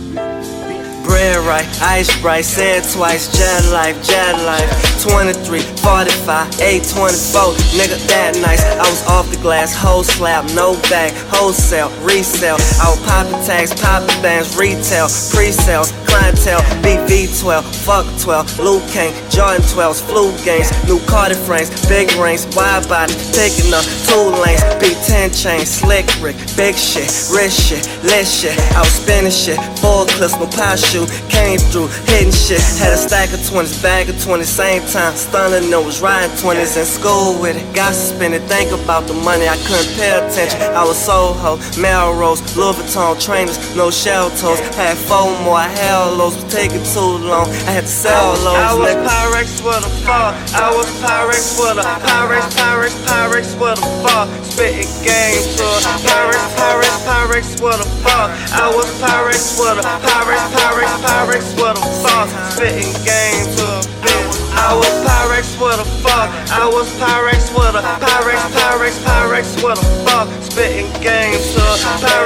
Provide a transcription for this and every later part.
Bread right, ice bright, said twice, jet life, 23, 45, 824, nigga that nice. I was off the glass, whole slab, no bag, wholesale, resale. I was poppin' tags, poppin' bands, retail, pre-sales, clientele, BV12, fuck 12, Luke Kane, Jordan 12s, flu games, new Cardi frames, big rings, wide body, picking up 2 lanes, B10 chain, slick Rick, big shit, rich shit, lit shit. I was spinning shit, 4 clips, no power shoe, came through, hitting shit. Had a stack of 20s, bag of 20s, same time, stunning, no was riding 20s in school with it. Got suspended, think about the money, I couldn't pay attention. I was Soho, Melrose, Louis Vuitton trainers, no shell toes. Had 4 more, I held those, was taking too long. I had to sell those. I was Pyrex with a fall. I was Pyrex with a Pyrex with a fall. Spitting game to a Pyrex with a fall. I was Pyrex with a Pyrex with a fall. Spitting game to a bitch. I was Pyrex with a fall. I was Pyrex with a Pyrex with a fall. Spitting game to a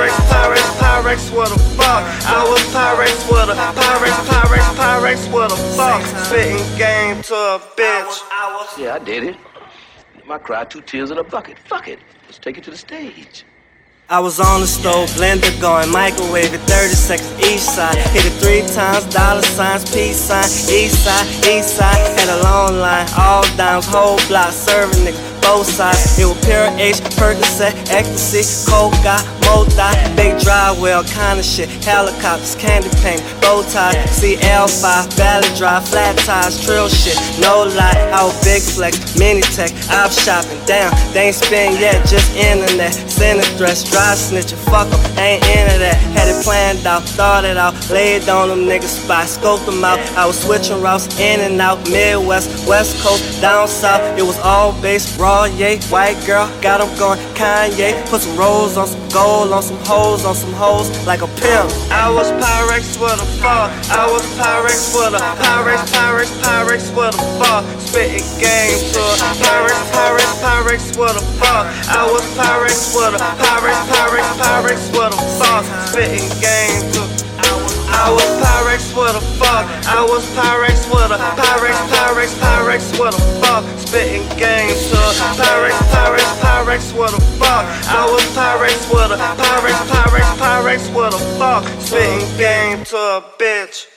Pyrex with a fall. I was Pyrex with a Pyrex with a fall. Spitting game to a bitch. Yeah, I did it. I cried 2 tears in a bucket. Fuck it. Let's take it to the stage. I was on the stove, blender going, microwave it 30 seconds each side. Hit it 3 times, dollar signs, peace sign, east side. Had a long line, all dimes, whole block, serving niggas both sides. It was pure H, Percocet, ecstasy, coca, multi, big dry well, kinda shit. Helicopters, candy paint, bow ties, CL5, Valley Drive, flat tires, trill shit. No lie, I was big flex, mini tech, op shopping, damn, they ain't spent yet, just internet. Send a threats, dry snitching, fuck 'em, ain't into that. Had it planned out, thought it out, laid on them niggas spot, scoped them out. I was switching routes in and out, Midwest, West Coast, down south. It was all based, raw, yay, white girl, got 'em going, Kanye. Put some rolls on some gold, on some hoes like a pimp. I was Pyrex with a fall. I was Pyrex with a Pyrex with a fall. Spitting game to a Pyrex with a fall. I was Pyrex with a Pyrex with a fall. Spitting game to I was Pyrex with a fall. I was Pyrex with a Pyrex with a fall. Spitting game to a Pyrex with a fall. I was Pyrex with a Pyrex with a fall. Spitting game to a bitch.